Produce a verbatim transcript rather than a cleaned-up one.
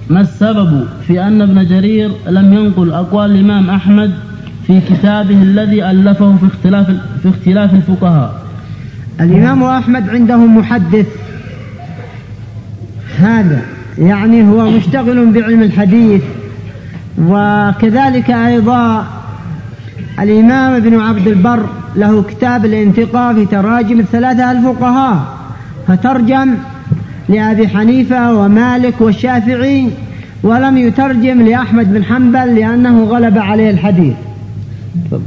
ما السبب في أن ابن جرير لم ينقل أقوال الإمام أحمد في كتابه الذي ألفه في اختلاف, في اختلاف الفقهاء؟ الإمام أحمد عنده محدث، هذا يعني هو مشتغل بعلم الحديث. وكذلك أيضا الإمام ابن عبد البر له كتاب الانتقاء في تراجم الثلاثة الفقهاء، فترجم لأبي حنيفة ومالك والشافعي، ولم يترجم لأحمد بن حنبل لأنه غلب عليه الحديث.